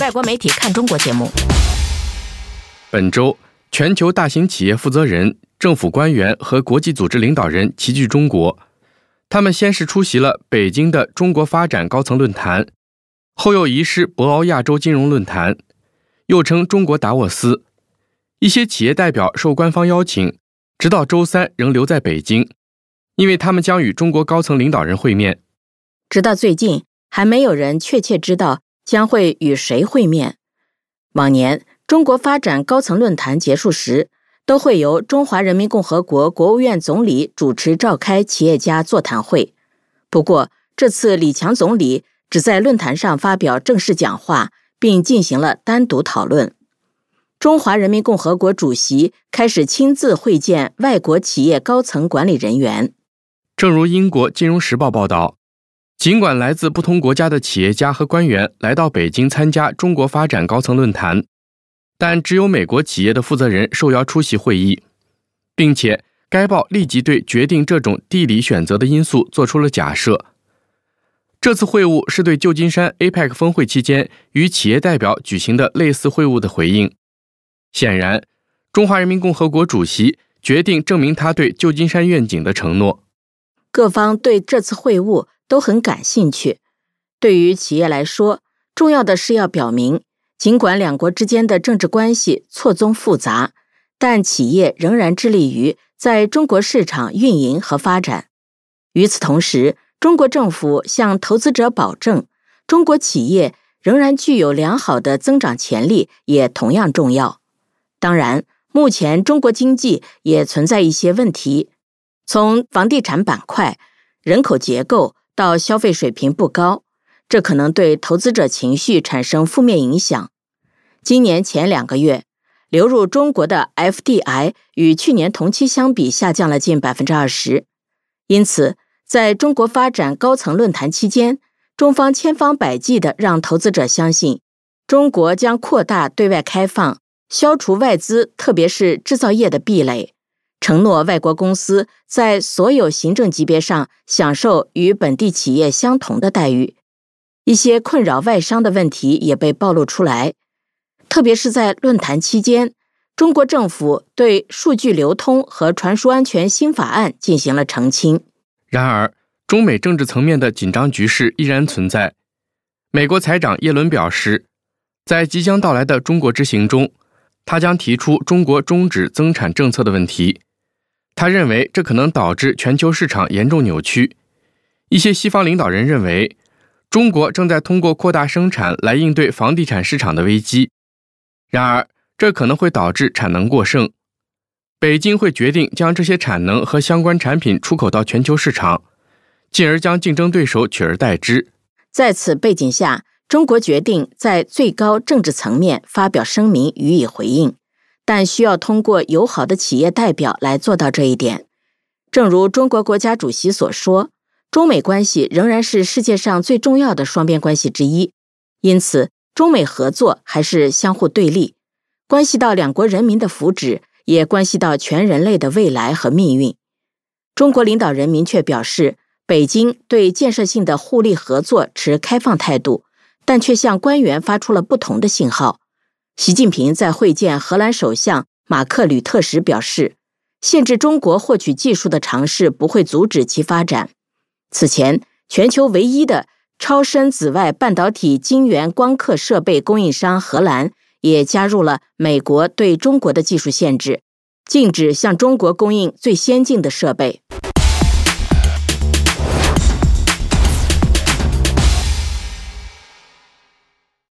外国媒体看中国节目。 本周，全球大型企业负责人、政府官员和国际组织领导人齐聚中国。他们先是出席了北京的中国发展高层论坛，后又移师博鳌亚洲金融论坛，又称中国达沃斯。一些企业代表受官方邀请，直到周三仍留在北京，因为他们将与中国高层领导人会面。 直到最近，还没有人确切知道将会与谁会面。往年，中国发展高层论坛结束时，都会由中华人民共和国国务院总理主持召开企业家座谈会。不过，这次李强总理只在论坛上发表正式讲话，并进行了单独讨论。中华人民共和国主席开始亲自会见外国企业高层管理人员。 正如英国《金融时报》报道，尽管来自不同国家的企业家和官员来到北京参加中国发展高层论坛，但只有美国企业的负责人受邀出席会议，并且该报立即对决定这种地理选择的因素做出了假设。这次会晤是对旧金山 APEC 峰会期间与企业代表举行的类似会晤的回应。显然，中华人民共和国主席决定证明他对旧金山愿景的承诺。 各方对这次会晤都很感兴趣。对于企业来说，重要的是要表明，尽管两国之间的政治关系错综复杂，但企业仍然致力于在中国市场运营和发展。与此同时，中国政府向投资者保证，中国企业仍然具有良好的增长潜力，也同样重要。当然，目前中国经济也存在一些问题，从房地产板块、人口结构到消费水平不高，这可能对投资者情绪产生负面影响。今年前2个月，流入中国的 FDI 与去年同期相比下降了近 20%。因此，在中国发展高层论坛期间，中方千方百计地让投资者相信，中国将扩大对外开放，消除外资特别是制造业的壁垒，承诺外国公司在所有行政级别上享受与本地企业相同的待遇。一些困扰外商的问题也被暴露出来，特别是在论坛期间，中国政府对数据流通和传输安全新法案进行了澄清。 然而，中美政治层面的紧张局势依然存在。美国财长耶伦表示，在即将到来的中国之行中，他将提出中国终止增产政策的问题。他认为这可能导致全球市场严重扭曲。一些西方领导人认为，中国正在通过扩大生产来应对房地产市场的危机。然而，这可能会导致产能过剩。北京会决定将这些产能和相关产品出口到全球市场，进而将竞争对手取而代之。 在此背景下，中国决定在最高政治层面发表声明予以回应，但需要通过友好的企业代表来做到这一点。正如中国国家主席所说，中美关系仍然是世界上最重要的双边关系之一，因此中美合作还是相互对立，关系到两国人民的福祉，也关系到全人类的未来和命运。中国领导人明确表示，北京对建设性的互利合作持开放态度，但却向官员发出了不同的信号。习近平在会见荷兰首相马克吕特时表示，限制中国获取技术的尝试不会阻止其发展。此前，全球唯一的超深紫外半导体晶圆光刻设备供应商荷兰也加入了美国对中国的技术限制，禁止向中国供应最先进的设备。